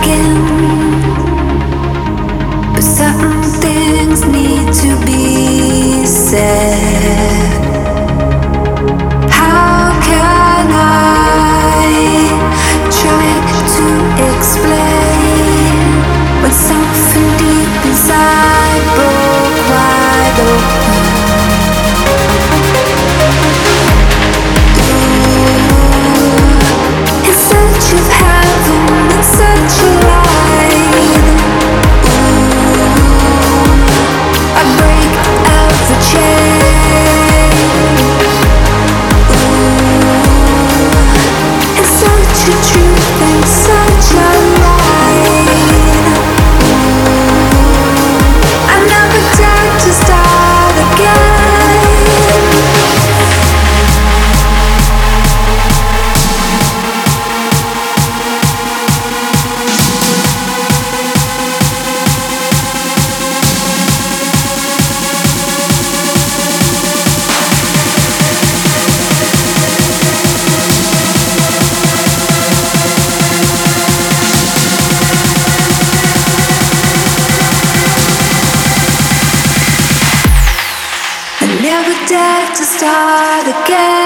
again. But certain things need to be said. How can I try to explain when something deep inside broke wide open? In search of heaven, in search of light. I break every chain. In search of truth, in search of light. I never dare to start again. I never dare to start again.